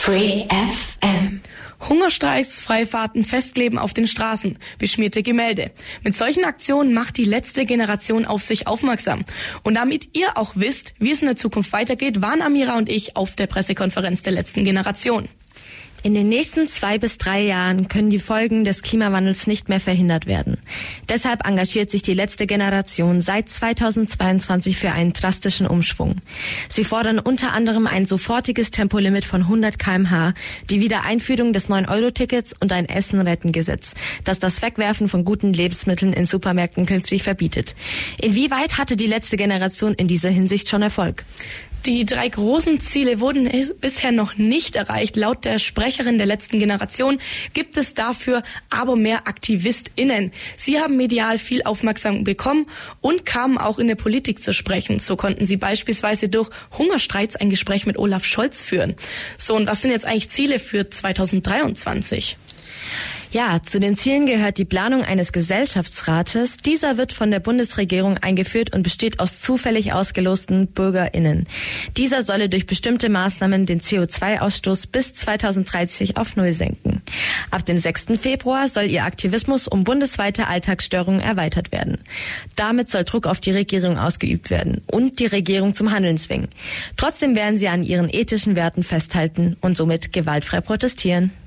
Free FM. Hungerstreiks, Freifahrten, Festkleben auf den Straßen, beschmierte Gemälde. Mit solchen Aktionen macht die letzte Generation auf sich aufmerksam. Und damit ihr auch wisst, wie es in der Zukunft weitergeht, waren Amira und ich auf der Pressekonferenz der letzten Generation. In den nächsten 2 bis 3 Jahren können die Folgen des Klimawandels nicht mehr verhindert werden. Deshalb engagiert sich die letzte Generation seit 2022 für einen drastischen Umschwung. Sie fordern unter anderem ein sofortiges Tempolimit von 100 km/h, die Wiedereinführung des 9-Euro-Tickets und ein Essen-Retten-Gesetz, das das Wegwerfen von guten Lebensmitteln in Supermärkten künftig verbietet. Inwieweit hatte die letzte Generation in dieser Hinsicht schon Erfolg? Die 3 großen Ziele wurden bisher noch nicht erreicht. Laut der Sprecherin der letzten Generation gibt es dafür aber mehr AktivistInnen. Sie haben medial viel Aufmerksamkeit bekommen und kamen auch in der Politik zu sprechen. So konnten sie beispielsweise durch Hungerstreiks ein Gespräch mit Olaf Scholz führen. So, und was sind jetzt eigentlich Ziele für 2023? Ja, zu den Zielen gehört die Planung eines Gesellschaftsrates. Dieser wird von der Bundesregierung eingeführt und besteht aus zufällig ausgelosten BürgerInnen. Dieser solle durch bestimmte Maßnahmen den CO2-Ausstoß bis 2030 auf 0 senken. Ab dem 6. Februar soll ihr Aktivismus um bundesweite Alltagsstörungen erweitert werden. Damit soll Druck auf die Regierung ausgeübt werden und die Regierung zum Handeln zwingen. Trotzdem werden sie an ihren ethischen Werten festhalten und somit gewaltfrei protestieren.